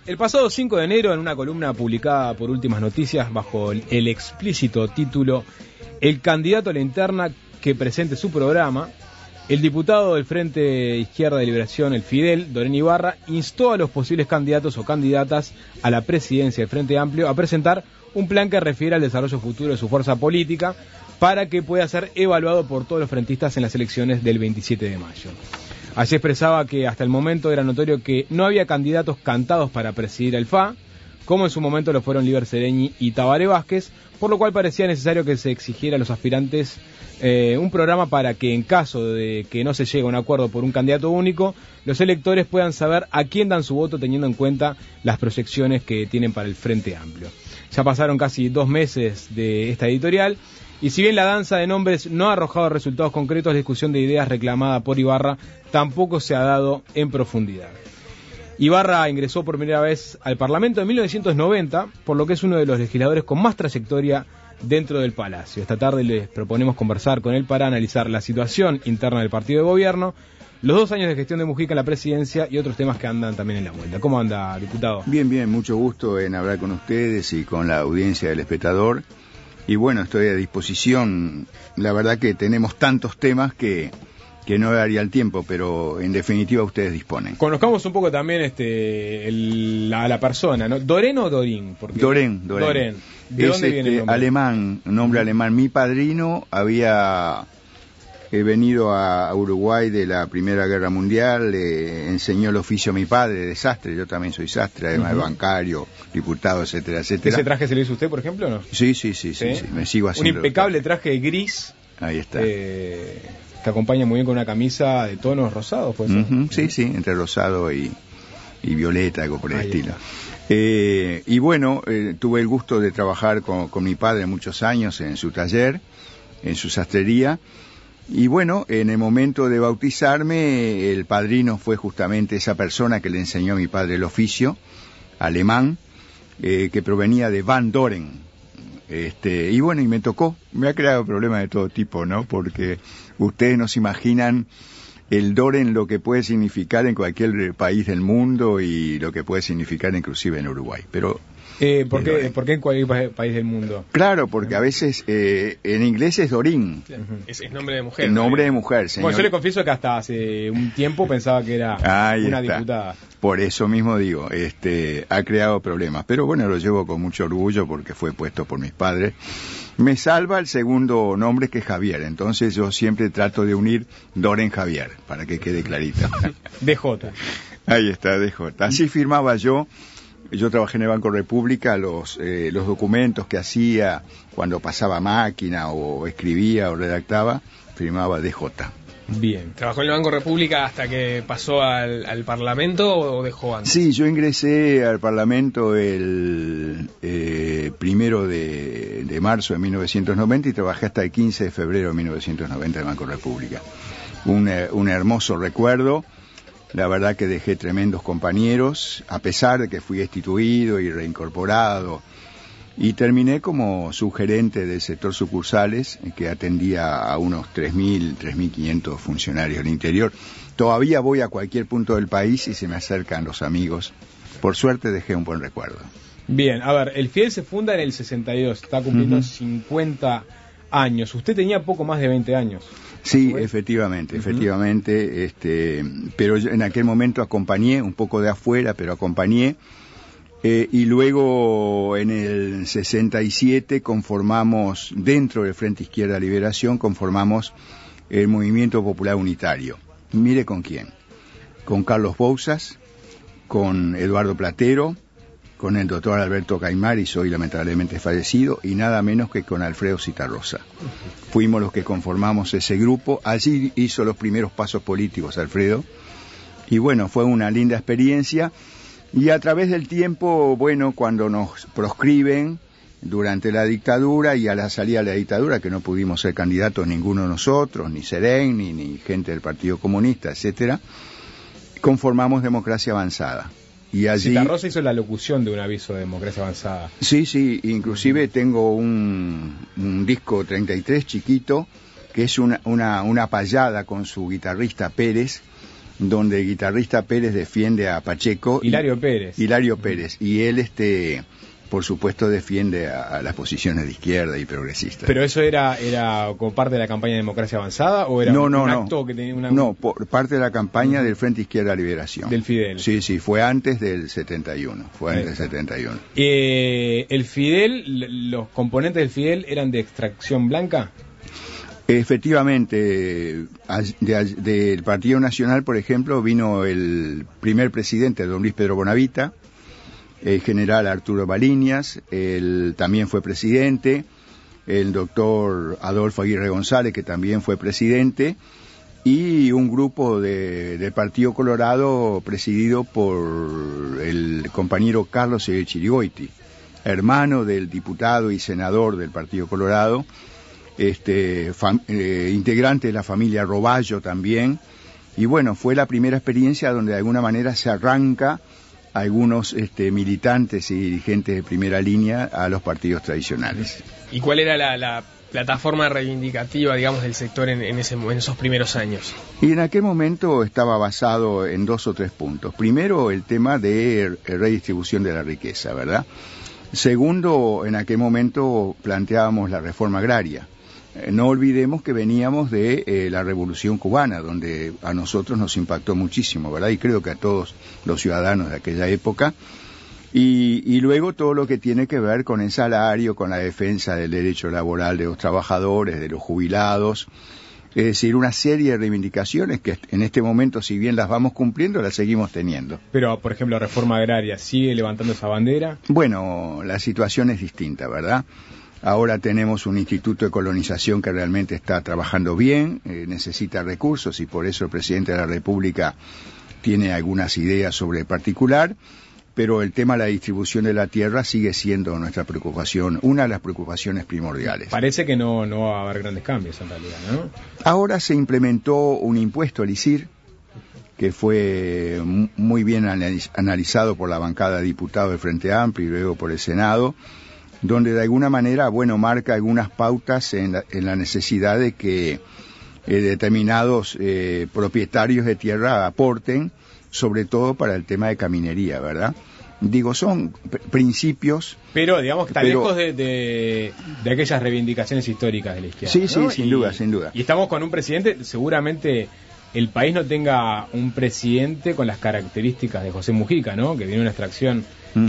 El pasado 5 de enero, en una columna publicada por Últimas Noticias bajo el explícito título "El candidato a la interna que presente su programa", el diputado del Frente Izquierda de Liberación, el Fidel, Dorén Ibarra, instó a los posibles candidatos o candidatas a la presidencia del Frente Amplio a presentar un plan que refiera al desarrollo futuro de su fuerza política para que pueda ser evaluado por todos los frentistas en las elecciones del 27 de mayo. Allí expresaba que hasta el momento era notorio que no había candidatos cantados para presidir el FA, como en su momento lo fueron Líber Seregni y Tabaré Vázquez, por lo cual parecía necesario que se exigiera a los aspirantes un programa para que, en caso de que no se llegue a un acuerdo por un candidato único, los electores puedan saber a quién dan su voto teniendo en cuenta las proyecciones que tienen para el Frente Amplio. Ya pasaron casi 2 meses de esta editorial, y si bien la danza de nombres no ha arrojado resultados concretos, la discusión de ideas reclamada por Ibarra tampoco se ha dado en profundidad. Ibarra ingresó por primera vez al Parlamento en 1990, por lo que es uno de los legisladores con más trayectoria dentro del Palacio. Esta tarde les proponemos conversar con él para analizar la situación interna del partido de gobierno, los 2 años de gestión de Mujica en la presidencia y otros temas que andan también en la vuelta. ¿Cómo anda, diputado? Bien, mucho gusto en hablar con ustedes y con la audiencia del espectador. Y bueno, estoy a disposición. La verdad que tenemos tantos temas que no daría el tiempo, pero en definitiva ustedes disponen. Conozcamos un poco también a la persona, ¿no? ¿Dorén o Dorín? Porque Dorén. ¿De dónde viene el nombre? Alemán, nombre alemán. Mi padrino había venido a Uruguay de la Primera Guerra Mundial, enseñó el oficio a mi padre de sastre. Yo también soy sastre, además de bancario, diputado, etcétera. ¿Ese traje se lo hizo usted, por ejemplo, o no? Sí, me sigo haciendo. Un impecable traje gris. Ahí está. Que acompaña muy bien con una camisa de tonos rosados, pues. Sí, entre rosado y violeta, algo por el estilo. Y bueno, tuve el gusto de trabajar con mi padre muchos años en su taller, en su sastrería. Y bueno, en el momento de bautizarme, el padrino fue justamente esa persona que le enseñó a mi padre el oficio, alemán, que provenía de Van Doren. Y bueno, y me tocó. Me ha creado problemas de todo tipo, ¿no? Porque ustedes no se imaginan el Doren lo que puede significar en cualquier país del mundo y lo que puede significar inclusive en Uruguay. Pero ¿Por qué en cualquier país del mundo? Claro, porque a veces en inglés es Dorín. Es nombre de mujer. El nombre de mujer, señor. Bueno, yo le confieso que hasta hace un tiempo pensaba que era una diputada. Por eso mismo digo, ha creado problemas. Pero bueno, lo llevo con mucho orgullo porque fue puesto por mis padres. Me salva el segundo nombre, que es Javier. Entonces yo siempre trato de unir Dorén Javier, para que quede clarito. DJ. Ahí está, DJ. Así firmaba yo. Yo trabajé en el Banco República, los documentos que hacía cuando pasaba máquina o escribía o redactaba, firmaba DJ. Bien. ¿Trabajó en el Banco República hasta que pasó al Parlamento o dejó antes? Sí, yo ingresé al Parlamento el 1 de marzo de 1990 y trabajé hasta el 15 de febrero de 1990 en el Banco República. Un hermoso recuerdo. La verdad que dejé tremendos compañeros, a pesar de que fui destituido y reincorporado, y terminé como subgerente del sector sucursales, que atendía a unos 3.000, 3.500 funcionarios del interior. Todavía voy a cualquier punto del país y se me acercan los amigos. Por suerte dejé un buen recuerdo. Bien, a ver, el Fidel se funda en el 62, está cumpliendo 50 años. Usted tenía poco más de 20 años. Sí, efectivamente, pero yo en aquel momento acompañé, un poco de afuera, pero acompañé, y luego en el 67 conformamos, dentro del Frente Izquierda Liberación, conformamos el Movimiento Popular Unitario. Mire con quién, con Carlos Bouzas, con Eduardo Platero, con el doctor Alberto Caimari, hoy lamentablemente fallecido, y nada menos que con Alfredo Citarrosa. Fuimos los que conformamos ese grupo. Allí hizo los primeros pasos políticos Alfredo, y bueno, fue una linda experiencia. Y a través del tiempo, bueno, cuando nos proscriben durante la dictadura y a la salida de la dictadura, que no pudimos ser candidatos ninguno de nosotros, ni Seregni, ni gente del Partido Comunista, etcétera, conformamos Democracia Avanzada. Y allí Citarrosa hizo la locución de un aviso de Democracia Avanzada. Sí, inclusive tengo un disco 33 chiquito, que es una payada con su guitarrista Pérez, donde el guitarrista Pérez defiende a Pacheco. Hilario Pérez. Y él, por supuesto, defiende a las posiciones de izquierda y progresistas. ¿Pero eso era como parte de la campaña de Democracia Avanzada o era un acto que tenía una... No, por parte de la campaña del Frente Izquierda Liberación. Del Fidel. Sí, fue antes del 71. ¿El Fidel, los componentes del Fidel eran de extracción blanca? Efectivamente, del Partido Nacional, por ejemplo, vino el primer presidente, don Luis Pedro Bonavita, el general Arturo Baliñas, él también fue presidente, el doctor Adolfo Aguirre González, que también fue presidente, y un grupo del Partido Colorado presidido por el compañero Carlos Chirigoiti, hermano del diputado y senador del Partido Colorado, integrante de la familia Roballo también, y bueno, fue la primera experiencia donde de alguna manera se arranca algunos militantes y dirigentes de primera línea a los partidos tradicionales. ¿Y cuál era la plataforma reivindicativa, digamos, del sector en esos primeros años? Y en aquel momento estaba basado en 2 o 3 puntos. Primero, el tema de redistribución de la riqueza, ¿verdad? Segundo, en aquel momento planteábamos la reforma agraria. No olvidemos que veníamos de la Revolución Cubana, donde a nosotros nos impactó muchísimo, ¿verdad? Y creo que a todos los ciudadanos de aquella época. Y luego todo lo que tiene que ver con el salario, con la defensa del derecho laboral de los trabajadores, de los jubilados. Es decir, una serie de reivindicaciones que en este momento, si bien las vamos cumpliendo, las seguimos teniendo. Pero, por ejemplo, la reforma agraria, ¿sigue levantando esa bandera? Bueno, la situación es distinta, ¿verdad? Ahora tenemos un instituto de colonización que realmente está trabajando bien, necesita recursos y por eso el presidente de la República tiene algunas ideas sobre el particular, pero el tema de la distribución de la tierra sigue siendo nuestra preocupación, una de las preocupaciones primordiales. Parece que no va a haber grandes cambios en realidad, ¿no? Ahora se implementó un impuesto al ISIR, que fue muy bien analizado por la bancada de diputados del Frente Amplio y luego por el Senado, donde de alguna manera, marca algunas pautas en la necesidad de que determinados propietarios de tierra aporten, sobre todo para el tema de caminería, ¿verdad? Digo, son principios... Pero, digamos, que está lejos de aquellas reivindicaciones históricas de la izquierda, Sí, ¿no? sin duda. Y estamos con un presidente, seguramente el país no tenga un presidente con las características de José Mujica, ¿no? Que viene una extracción...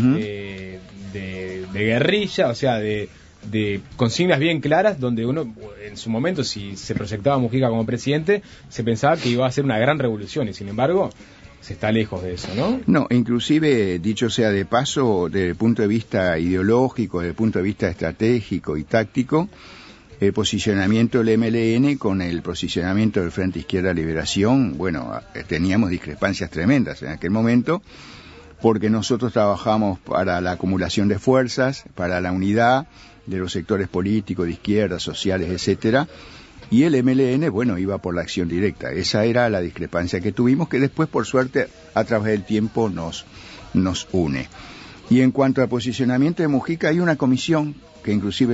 de guerrilla, o sea, de consignas bien claras, donde uno, en su momento, si se proyectaba Mujica como presidente, se pensaba que iba a ser una gran revolución, y sin embargo, se está lejos de eso, ¿no? No, inclusive, dicho sea de paso, desde el punto de vista ideológico, desde el punto de vista estratégico y táctico, el posicionamiento del MLN con el posicionamiento del Frente Izquierda Liberación, teníamos discrepancias tremendas en aquel momento, porque nosotros trabajamos para la acumulación de fuerzas, para la unidad de los sectores políticos, de izquierda, sociales, etcétera, y el MLN, iba por la acción directa. Esa era la discrepancia que tuvimos, que después, por suerte, a través del tiempo nos une. Y en cuanto al posicionamiento de Mujica, hay una comisión que inclusive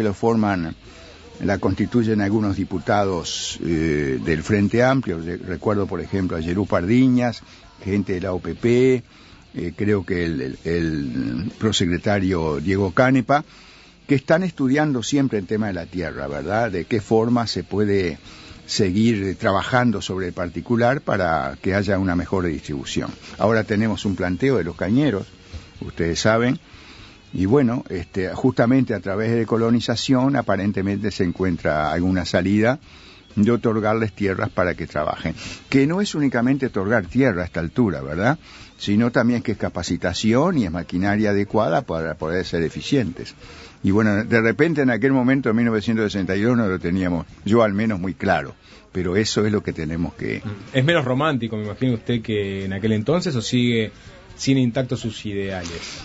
la constituyen algunos diputados del Frente Amplio. Recuerdo, por ejemplo, a Yerú Pardiñas, gente de la OPP, creo que el prosecretario Diego Canepa, que están estudiando siempre el tema de la tierra, ¿verdad? De qué forma se puede seguir trabajando sobre el particular para que haya una mejor distribución. Ahora tenemos un planteo de los cañeros, ustedes saben, y justamente a través de colonización aparentemente se encuentra alguna salida de otorgarles tierras para que trabajen. Que no es únicamente otorgar tierra a esta altura, ¿verdad? Sino también que es capacitación y es maquinaria adecuada para poder ser eficientes. Y de repente en aquel momento, en 1962, no lo teníamos, yo al menos, muy claro. Pero eso es lo que tenemos que... ¿Es menos romántico, me imagino usted, que en aquel entonces, o sigue sin intactos sus ideales?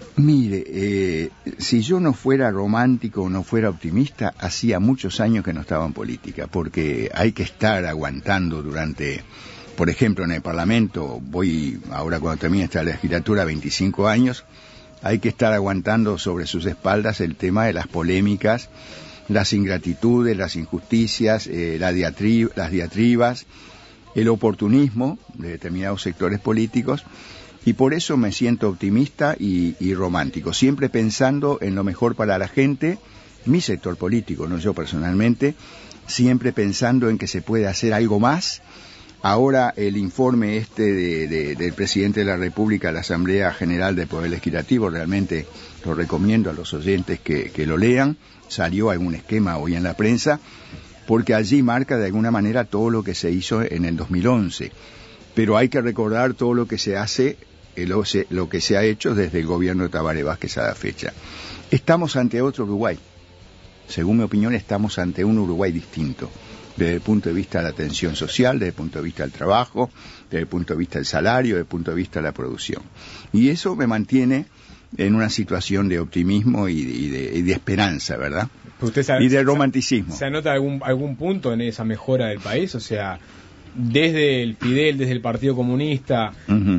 Mire, si yo no fuera romántico o no fuera optimista, hacía muchos años que no estaba en política, porque hay que estar aguantando durante, por ejemplo, en el Parlamento, ahora cuando termine esta legislatura, 25 años, hay que estar aguantando sobre sus espaldas el tema de las polémicas, las ingratitudes, las injusticias, las diatribas, el oportunismo de determinados sectores políticos, y por eso me siento optimista y romántico, siempre pensando en lo mejor para la gente, mi sector político, no yo personalmente, siempre pensando en que se puede hacer algo más. Ahora el informe del presidente de la República a la Asamblea General del Poder Legislativo, realmente lo recomiendo a los oyentes que lo lean, salió algún esquema hoy en la prensa, porque allí marca de alguna manera todo lo que se hizo en el 2011, pero hay que recordar todo lo que se hace, lo que se ha hecho desde el gobierno de Tabaré Vázquez a la fecha. Estamos ante otro Uruguay, según mi opinión estamos ante un Uruguay distinto, desde el punto de vista de la atención social, desde el punto de vista del trabajo, desde el punto de vista del salario, desde el punto de vista de la producción. Y eso me mantiene en una situación de optimismo y de esperanza, ¿verdad? Y de romanticismo. ¿Se anota algún punto en esa mejora del país? O sea, desde el Fidel, desde el Partido Comunista,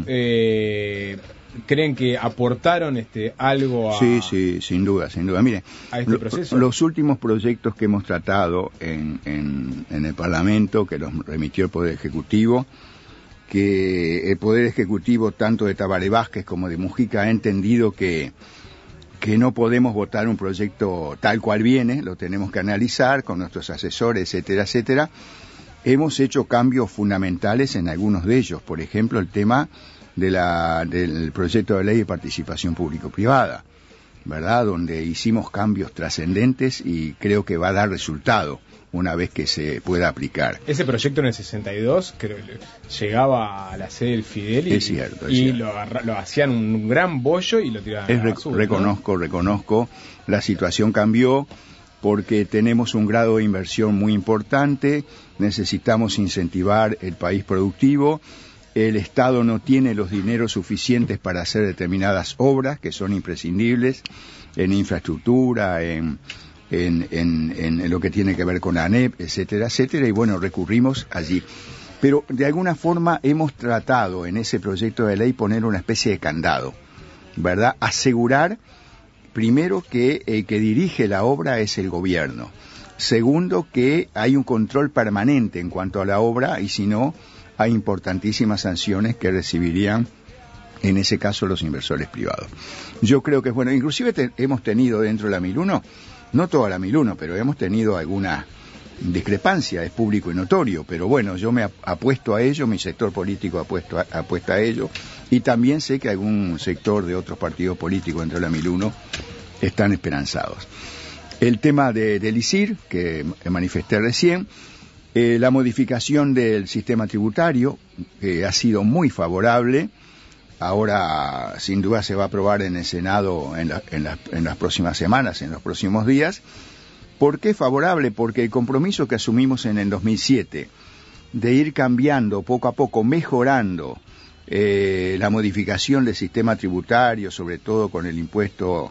¿creen que aportaron algo a...? Sí, sin duda. Mire, a este proceso. Los últimos proyectos que hemos tratado en el Parlamento, que los remitió el Poder Ejecutivo, que el Poder Ejecutivo, tanto de Tabaré Vázquez como de Mujica, ha entendido que no podemos votar un proyecto tal cual viene, lo tenemos que analizar con nuestros asesores, etcétera. Hemos hecho cambios fundamentales en algunos de ellos, por ejemplo, el tema del proyecto de ley de participación público-privada, ¿verdad? Donde hicimos cambios trascendentes y creo que va a dar resultado una vez que se pueda aplicar. Ese proyecto en el 62 creo llegaba a la sede del Fidel y, es cierto. Lo hacían un gran bollo y lo tiraban a la basura. Reconozco, la situación cambió porque tenemos un grado de inversión muy importante, necesitamos incentivar el país productivo, el Estado no tiene los dineros suficientes para hacer determinadas obras que son imprescindibles en infraestructura, en lo que tiene que ver con ANEP, etcétera, y bueno, recurrimos allí. Pero de alguna forma hemos tratado en ese proyecto de ley poner una especie de candado, ¿verdad? Asegurar, primero, que el que dirige la obra es el gobierno. Segundo, que hay un control permanente en cuanto a la obra y si no, hay importantísimas sanciones que recibirían, en ese caso, los inversores privados. Yo creo que es bueno. Inclusive hemos tenido dentro de la 1001, no toda la 1001, pero hemos tenido alguna discrepancia, es público y notorio, pero bueno, yo me apuesto a ello, mi sector político apuesta a ello, y también sé que algún sector de otros partidos políticos dentro de la 1001 están esperanzados. El tema del ISIR, que manifesté recién, la modificación del sistema tributario, que ha sido muy favorable, ahora sin duda se va a aprobar en el Senado en las próximas semanas, en los próximos días. ¿Por qué favorable? Porque el compromiso que asumimos en el 2007 de ir cambiando poco a poco, mejorando la modificación del sistema tributario, sobre todo con el impuesto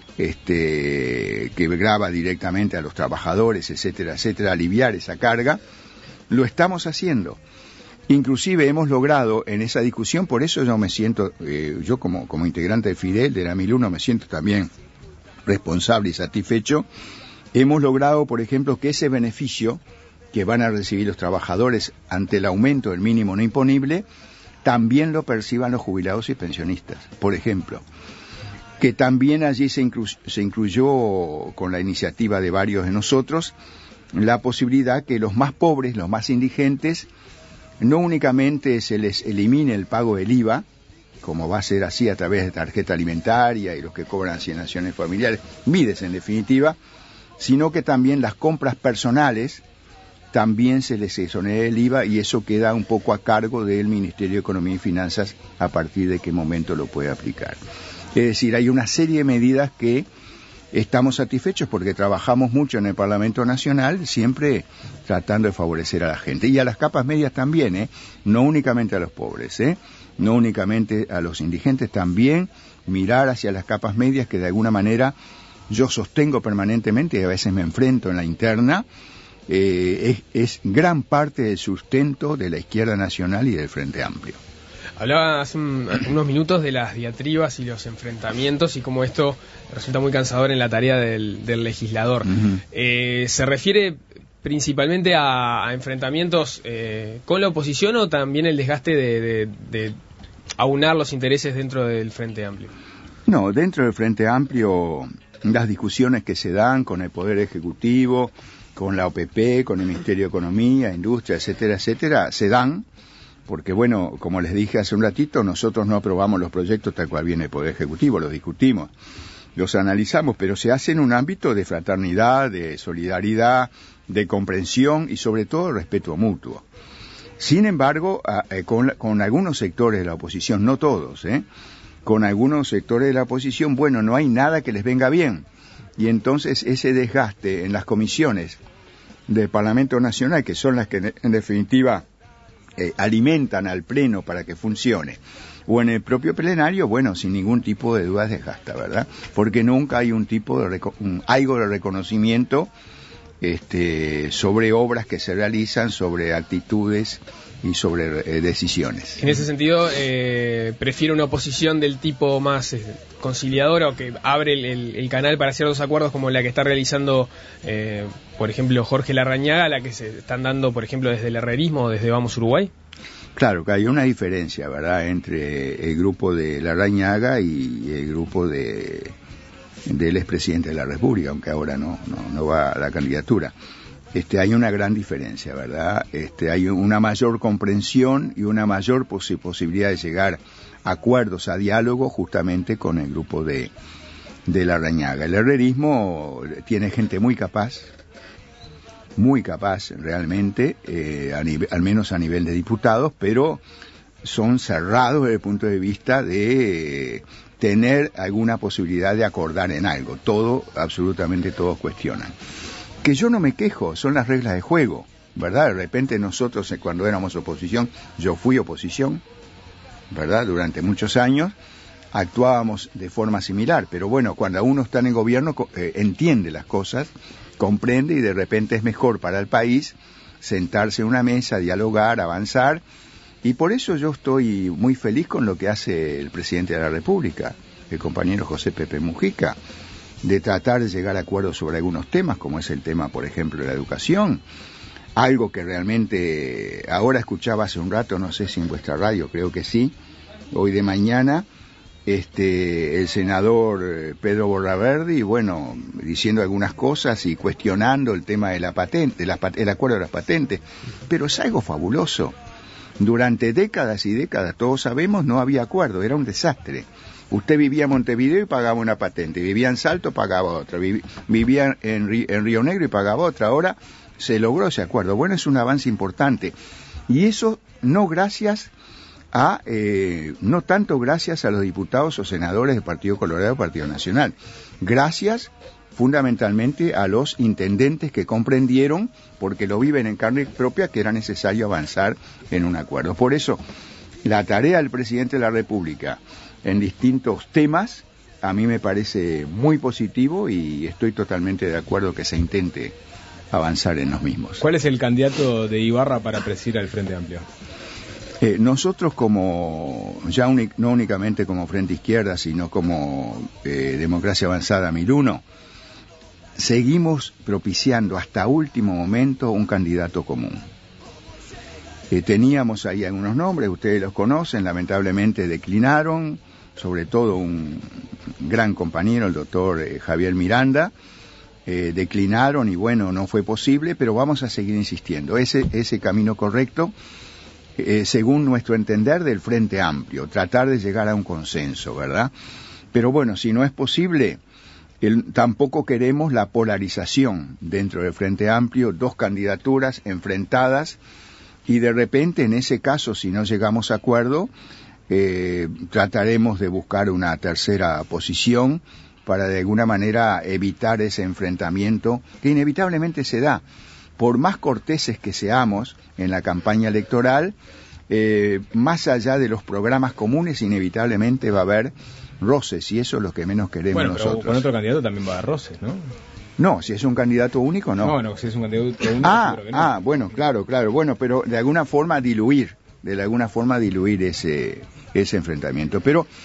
que grava directamente a los trabajadores, etcétera, aliviar esa carga, lo estamos haciendo. Inclusive hemos logrado en esa discusión, por eso yo me siento, yo como integrante de Fidel, de la 1001, me siento también responsable y satisfecho. Hemos logrado, por ejemplo, que ese beneficio que van a recibir los trabajadores ante el aumento del mínimo no imponible, también lo perciban los jubilados y pensionistas, por ejemplo. Que también allí se incluyó con la iniciativa de varios de nosotros la posibilidad que los más pobres, los más indigentes, no únicamente se les elimine el pago del IVA, como va a ser así a través de tarjeta alimentaria y los que cobran asignaciones familiares, MIDES en definitiva, sino que también las compras personales también se les exonera el IVA y eso queda un poco a cargo del Ministerio de Economía y Finanzas a partir de qué momento lo puede aplicar. Es decir, hay una serie de medidas que estamos satisfechos porque trabajamos mucho en el Parlamento Nacional, siempre tratando de favorecer a la gente. Y a las capas medias también, no únicamente a los pobres, no únicamente a los indigentes, también mirar hacia las capas medias que de alguna manera yo sostengo permanentemente y a veces me enfrento en la interna, es gran parte del sustento de la izquierda nacional y del Frente Amplio. Hablaba hace unos minutos de las diatribas y los enfrentamientos y cómo esto resulta muy cansador en la tarea del legislador. Uh-huh. Se refiere principalmente a enfrentamientos con la oposición o también el desgaste de aunar los intereses dentro del Frente Amplio? No, dentro del Frente Amplio las discusiones que se dan con el Poder Ejecutivo, con la OPP, con el Ministerio de Economía, Industria, etcétera, etcétera, se dan, porque bueno, como les dije hace un ratito, nosotros no aprobamos los proyectos tal cual viene el Poder Ejecutivo, los discutimos, los analizamos, pero se hace en un ámbito de fraternidad, de solidaridad, de comprensión y sobre todo respeto mutuo. Sin embargo, con algunos sectores de la oposición, no todos, con algunos sectores de la oposición, bueno, no hay nada que les venga bien. Y entonces ese desgaste en las comisiones del Parlamento Nacional, que son las que en definitiva alimentan al Pleno para que funcione, o en el propio plenario, bueno, sin ningún tipo de duda desgasta, ¿verdad? Porque nunca hay un tipo de algo de reconocimiento sobre obras que se realizan, sobre actitudes y sobre decisiones. En ese sentido, prefiero una oposición del tipo más conciliadora o que abre el canal para ciertos acuerdos como la que está realizando, por ejemplo, Jorge Larrañaga, la que se están dando, por ejemplo, desde el herrerismo o desde Vamos Uruguay. Claro que hay una diferencia, ¿verdad?, entre el grupo de Larrañaga y el grupo del expresidente de la República, aunque ahora no va a la candidatura. Hay una gran diferencia, ¿verdad? Hay una mayor comprensión y una mayor posibilidad de llegar a acuerdos, a diálogo, justamente con el grupo de Larrañaga. El herrerismo tiene gente muy capaz realmente, al menos a nivel de diputados, pero son cerrados desde el punto de vista de tener alguna posibilidad de acordar en algo. Absolutamente todos cuestionan. Que yo no me quejo, son las reglas de juego, ¿verdad? De repente nosotros, cuando éramos oposición, yo fui oposición, ¿verdad? Durante muchos años actuábamos de forma similar, pero bueno, cuando uno está en el gobierno entiende las cosas, comprende y de repente es mejor para el país sentarse en una mesa, dialogar, avanzar, y por eso yo estoy muy feliz con lo que hace el presidente de la República, el compañero José Pepe Mujica, de tratar de llegar a acuerdos sobre algunos temas, como es el tema, por ejemplo, de la educación, algo que realmente, ahora escuchaba hace un rato, no sé si en vuestra radio, creo que sí, hoy de mañana, el senador Pedro Borraberdi, bueno, diciendo algunas cosas y cuestionando el tema de la patente, el acuerdo de las patentes, pero es algo fabuloso. Durante décadas y décadas, todos sabemos, no había acuerdo, era un desastre. Usted vivía en Montevideo y pagaba una patente, vivía en Salto, pagaba otra, vivía en Río Negro y pagaba otra. Ahora se logró ese acuerdo. Bueno, es un avance importante. Y eso no tanto gracias a los diputados o senadores del Partido Colorado y Partido Nacional. Gracias fundamentalmente a los intendentes que comprendieron, porque lo viven en carne propia, que era necesario avanzar en un acuerdo. Por eso, la tarea del presidente de la República en distintos temas, a mí me parece muy positivo y estoy totalmente de acuerdo que se intente avanzar en los mismos. ¿Cuál es el candidato de Ibarra para presidir al Frente Amplio? Nosotros no únicamente como Frente Izquierda, sino como Democracia Avanzada 1001, seguimos propiciando hasta último momento un candidato común. Teníamos ahí algunos nombres, ustedes los conocen, lamentablemente declinaron, sobre todo un gran compañero, el doctor Javier Miranda, declinaron y bueno, no fue posible, pero vamos a seguir insistiendo. Ese camino correcto, según nuestro entender del Frente Amplio, tratar de llegar a un consenso, ¿verdad? Pero bueno, si no es posible, tampoco queremos la polarización dentro del Frente Amplio, dos candidaturas enfrentadas, y de repente, en ese caso, si no llegamos a acuerdo, trataremos de buscar una tercera posición para de alguna manera evitar ese enfrentamiento que inevitablemente se da. Por más corteses que seamos en la campaña electoral, más allá de los programas comunes, inevitablemente va a haber roces, y eso es lo que menos queremos nosotros. Pero con otro candidato también va a haber roces, ¿no? No, si es un candidato único, no. No, si es un candidato único, seguro que no. Bueno, claro, bueno, pero de alguna forma diluir ese enfrentamiento. Pero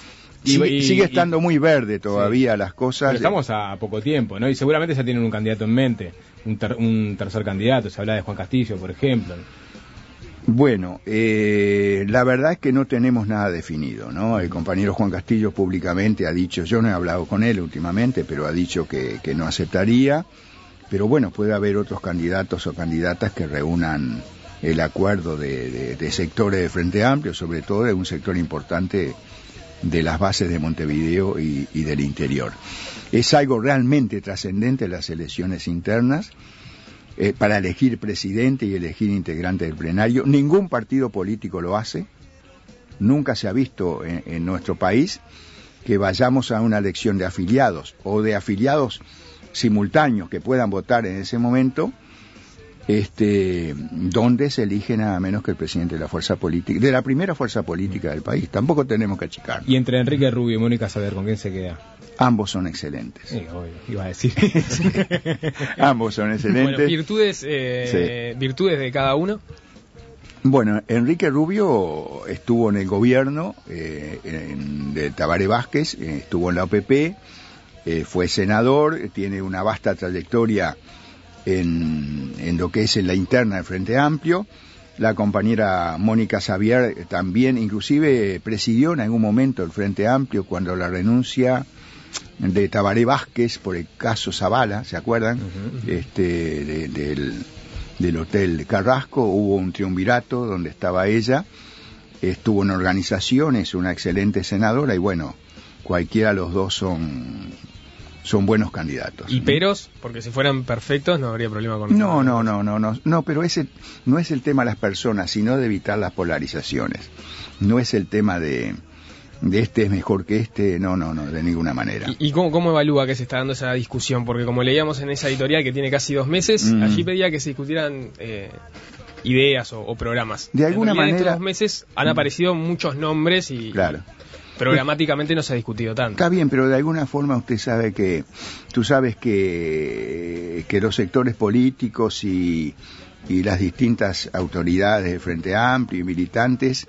sigue estando muy verde todavía las cosas. Pero estamos a poco tiempo, ¿no? Y seguramente ya tienen un candidato en mente, un tercer candidato, se habla de Juan Castillo, por ejemplo. Bueno, la verdad es que no tenemos nada definido, ¿no? El compañero Juan Castillo públicamente ha dicho, yo no he hablado con él últimamente, pero ha dicho que no aceptaría, pero bueno, puede haber otros candidatos o candidatas que reúnan el acuerdo de sectores de Frente Amplio, sobre todo de un sector importante de las bases de Montevideo y del interior. Es algo realmente trascendente las elecciones internas, para elegir presidente y elegir integrante del plenario. Ningún partido político lo hace. Nunca se ha visto en nuestro país que vayamos a una elección de afiliados o de afiliados simultáneos que puedan votar en ese momento, donde se elige nada menos que el presidente de la fuerza política, de la primera fuerza política del país. Tampoco tenemos que achicar. Y entre Enrique Rubio y Mónica Sabier, ¿con quién se queda? Ambos son excelentes. Sí, obvio, iba a decir. Ambos son excelentes. Bueno, virtudes de cada uno. Bueno, Enrique Rubio estuvo en el gobierno de Tabaré Vázquez, estuvo en la OPP, fue senador, tiene una vasta trayectoria en lo que es en la interna del Frente Amplio. La compañera Mónica Sabier también, inclusive presidió en algún momento el Frente Amplio cuando la renuncia de Tabaré Vázquez por el caso Zavala, ¿se acuerdan? Del Hotel Carrasco, hubo un triunvirato donde estaba ella, estuvo en organizaciones, una excelente senadora, y bueno, cualquiera de los dos son buenos candidatos. ¿Y peros? Porque si fueran perfectos no habría problema con... No, pero ese no es el tema de las personas, sino de evitar las polarizaciones. No es el tema de este es mejor que este, no, de ninguna manera. ¿Y cómo evalúa que se está dando esa discusión? Porque como leíamos en esa editorial que tiene casi 2 meses, allí pedía que se discutieran ideas o programas. De alguna manera... En estos 2 meses han aparecido muchos nombres y... Claro. Programáticamente no se ha discutido tanto. Está bien, pero de alguna forma tú sabes que los sectores políticos y las distintas autoridades de Frente Amplio y militantes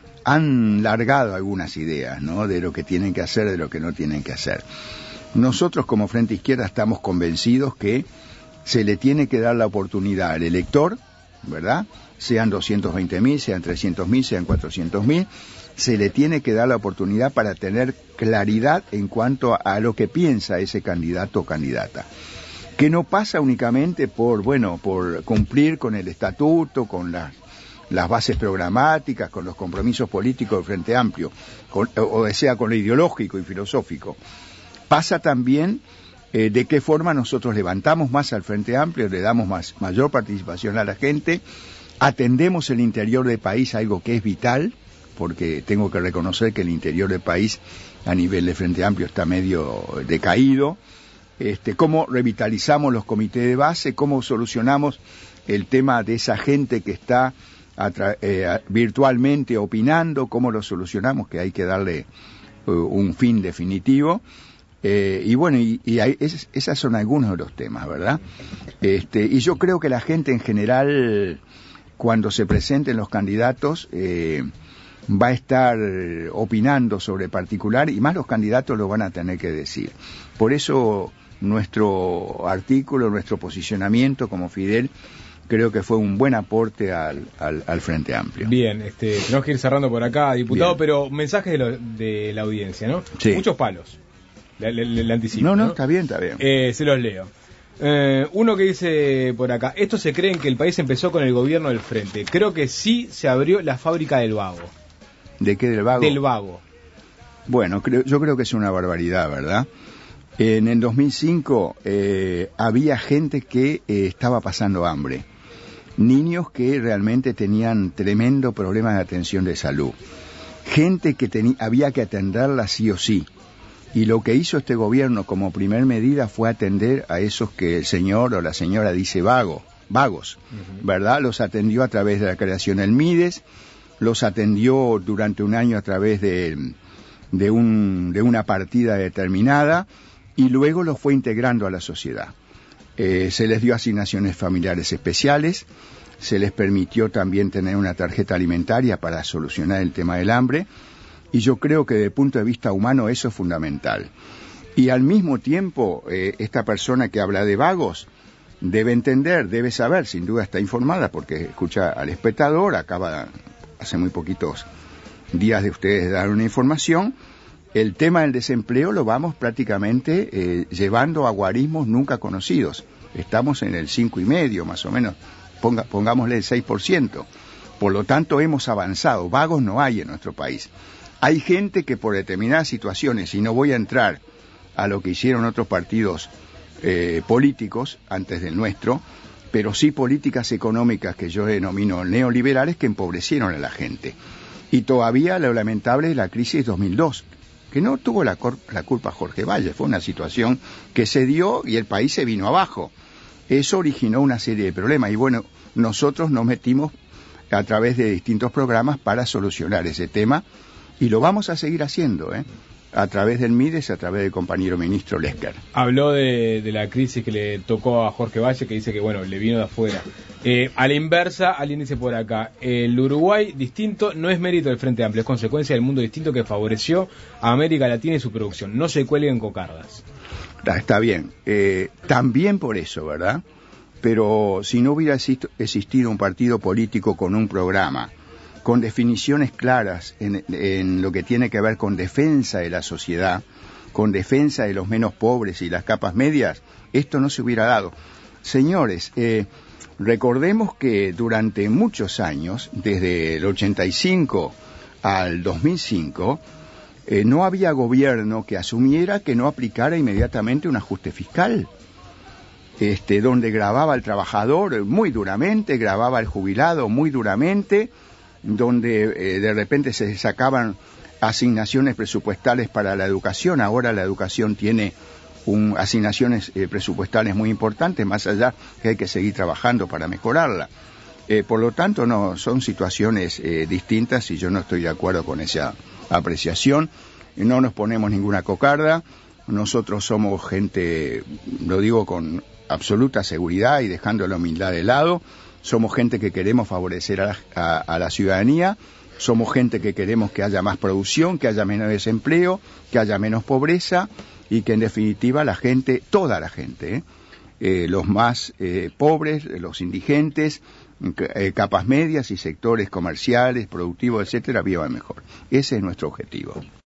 han largado algunas ideas, ¿no? De lo que tienen que hacer, de lo que no tienen que hacer. Nosotros como Frente Izquierda estamos convencidos que se le tiene que dar la oportunidad al elector, ¿verdad? Sean 220.000, sean 300.000, sean 400.000, se le tiene que dar la oportunidad para tener claridad en cuanto a lo que piensa ese candidato o candidata. Que no pasa únicamente por cumplir con el estatuto, con las bases programáticas, con los compromisos políticos del Frente Amplio, con lo ideológico y filosófico. Pasa también de qué forma nosotros levantamos más al Frente Amplio, le damos mayor participación a la gente, atendemos el interior del país, algo que es vital, porque tengo que reconocer que el interior del país a nivel de Frente Amplio está medio decaído. Cómo revitalizamos los comités de base, cómo solucionamos el tema de esa gente que está virtualmente opinando, cómo lo solucionamos, que hay que darle un fin definitivo. Y bueno, esas son algunos de los temas, ¿verdad? Y yo creo que la gente en general, cuando se presenten los candidatos, va a estar opinando sobre particular, y más los candidatos lo van a tener que decir. Por eso nuestro artículo, nuestro posicionamiento como Fidel, creo que fue un buen aporte al Frente Amplio. Bien, tenemos que ir cerrando por acá, diputado. Bien. Pero mensajes de la audiencia, ¿no? Sí. Muchos palos. Le anticipo. No, está bien. Se los leo. Uno que dice por acá: estos se creen que el país empezó con el gobierno del Frente. Creo que sí se abrió la fábrica del vago. ¿De qué, del vago? Del vago. Bueno, yo creo que es una barbaridad, ¿verdad? En el 2005 había gente que estaba pasando hambre. Niños que realmente tenían tremendo problema de atención de salud. Gente que había que atenderla sí o sí. Y lo que hizo este gobierno como primer medida fue atender a esos que el señor o la señora dice vagos, ¿verdad? Los atendió a través de la creación del MIDES, los atendió durante un año a través de una partida determinada, y luego los fue integrando a la sociedad. Se les dio asignaciones familiares especiales, se les permitió también tener una tarjeta alimentaria para solucionar el tema del hambre, Y yo creo que desde el punto de vista humano eso es fundamental. Y al mismo tiempo, esta persona que habla de vagos debe entender, debe saber, sin duda está informada porque escucha al espectador, acaba hace muy poquitos días de ustedes dar una información. El tema del desempleo lo vamos prácticamente llevando a guarismos nunca conocidos. Estamos en el 5,5 más o menos, pongámosle el 6%. Por lo tanto hemos avanzado, vagos no hay en nuestro país. Hay gente que por determinadas situaciones, y no voy a entrar a lo que hicieron otros partidos políticos antes del nuestro, pero sí políticas económicas que yo denomino neoliberales que empobrecieron a la gente. Y todavía lo lamentable es la crisis 2002, que no tuvo la culpa Jorge Valle, fue una situación que se dio y el país se vino abajo. Eso originó una serie de problemas y bueno, nosotros nos metimos a través de distintos programas para solucionar ese tema y lo vamos a seguir haciendo, a través del MIDES, a través del compañero ministro Lesker. Habló de la crisis que le tocó a Jorge Valle, que dice que bueno, le vino de afuera. A la inversa, alguien dice por acá, el Uruguay distinto no es mérito del Frente Amplio, es consecuencia del mundo distinto que favoreció a América Latina y su producción. No se cuelguen cocardas. Está bien, también por eso, ¿verdad? Pero si no hubiera existido un partido político con un programa, con definiciones claras en lo que tiene que ver con defensa de la sociedad, con defensa de los menos pobres y las capas medias, esto no se hubiera dado. Señores, recordemos que durante muchos años, desde el 85 al 2005, no había gobierno que asumiera que no aplicara inmediatamente un ajuste fiscal, donde gravaba al trabajador muy duramente, gravaba al jubilado muy duramente, donde de repente se sacaban asignaciones presupuestales para la educación. Ahora la educación tiene asignaciones presupuestales muy importantes, más allá que hay que seguir trabajando para mejorarla. Por lo tanto, no son situaciones distintas y yo no estoy de acuerdo con esa apreciación. No nos ponemos ninguna cocarda. Nosotros somos gente, lo digo con absoluta seguridad y dejando la humildad de lado, somos gente que queremos favorecer a la ciudadanía, somos gente que queremos que haya más producción, que haya menos desempleo, que haya menos pobreza y que en definitiva la gente, toda la gente, los más pobres, los indigentes, capas medias y sectores comerciales, productivos, etcétera, vivan mejor. Ese es nuestro objetivo.